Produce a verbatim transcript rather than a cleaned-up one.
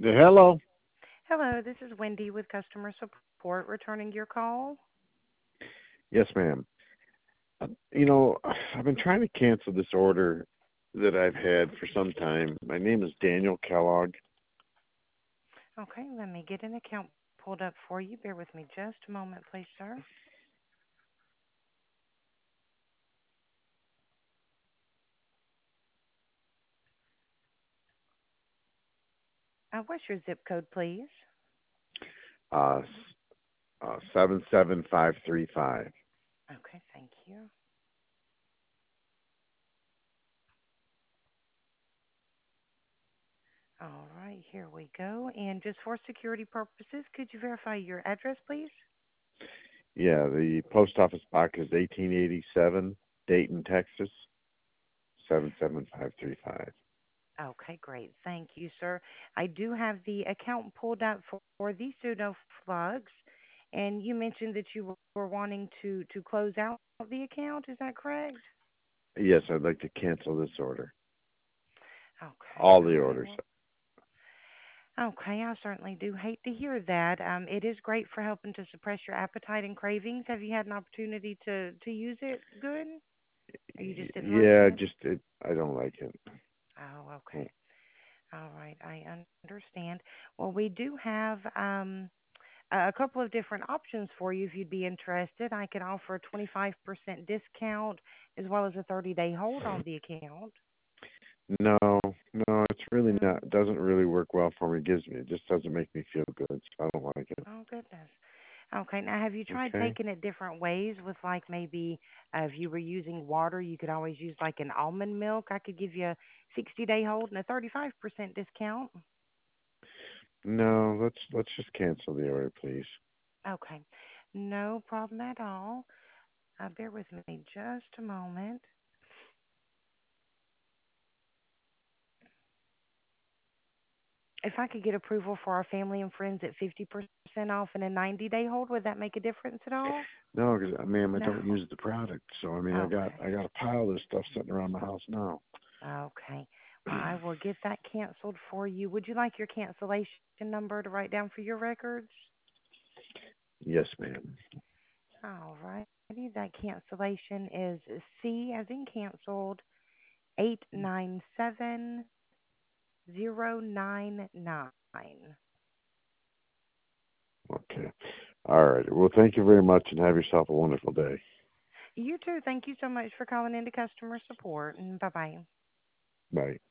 Yeah, hello. Hello, this is Wendy with customer support returning your call. Yes, ma'am. Uh, You know, I've been trying to cancel this order that I've had for some time. My name is Daniel Kellogg. Okay, let me get an account pulled up for you. Bear with me just a moment, please, sir. Uh, what's your zip code, please? Uh, s- uh, seven seven five three five. Okay, thank you. All right, here we go. And just for security purposes, could you verify your address, please? Yeah, the post office box is eighteen eighty-seven, Dayton, Texas, seven seven five three five. Okay, great. Thank you, sir. I do have the account pulled up for, for the pseudo plugs, and you mentioned that you were wanting to to close out the account. Is that correct? Yes, I'd like to cancel this order. Okay, All all the right. orders. Well, okay, I certainly do hate to hear that. Um, it is great for helping to suppress your appetite and cravings. Have you had an opportunity to to use it good, or you Y- just didn't like Yeah, it? just it, I don't like it. Oh, Mm. okay. All right, I understand. Well, we do have um a a couple of different options for you if you'd be interested. I can offer a twenty-five percent discount as well as a thirty-day hold on the account. No, no, it's really No. not. It doesn't really work well for me. It gives me. It just doesn't make me feel good. So I don't like it. Oh, goodness. Okay, now have you tried Okay. taking it different ways with like maybe uh, if you were using water, you could always use like an almond milk. I could give you a sixty day hold and a thirty-five percent discount. No, let's let's just cancel the order, please. Okay, no problem at all. Uh, bear with me just a moment. If I could get approval for our family and friends at fifty percent off and a ninety day hold, would that make a difference at all? No, because ma'am, I No. don't use the product. So I mean, I got Okay. I got a pile of this stuff sitting around my house now. Okay. Well, I will get that canceled for you. Would you like your cancellation number to write down for your records? Yes, ma'am. All righty. That cancellation is C as in canceled, eight nine seven zero nine nine. Okay. All right. Well, thank you very much, and have yourself a wonderful day. You too. Thank you so much for calling into customer support. And bye bye. Bye.